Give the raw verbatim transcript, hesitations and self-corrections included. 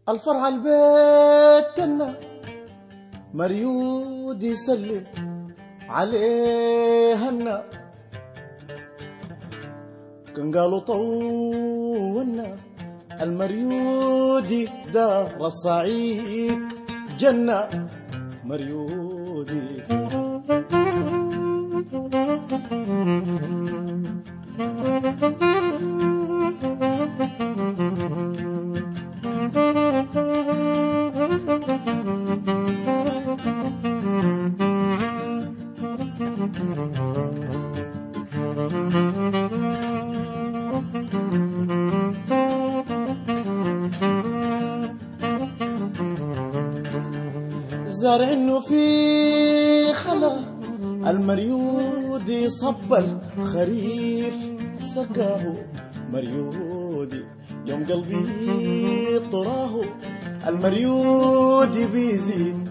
الفرح البيت كنا مريود يسلم عليهن كان قالوا طولنا المريودي دار الصعيد جنة مريودي. زارع انه في خلا المريودي صب الخريف سقاه مريودي يوم قلبي طراه المريودي بيزيد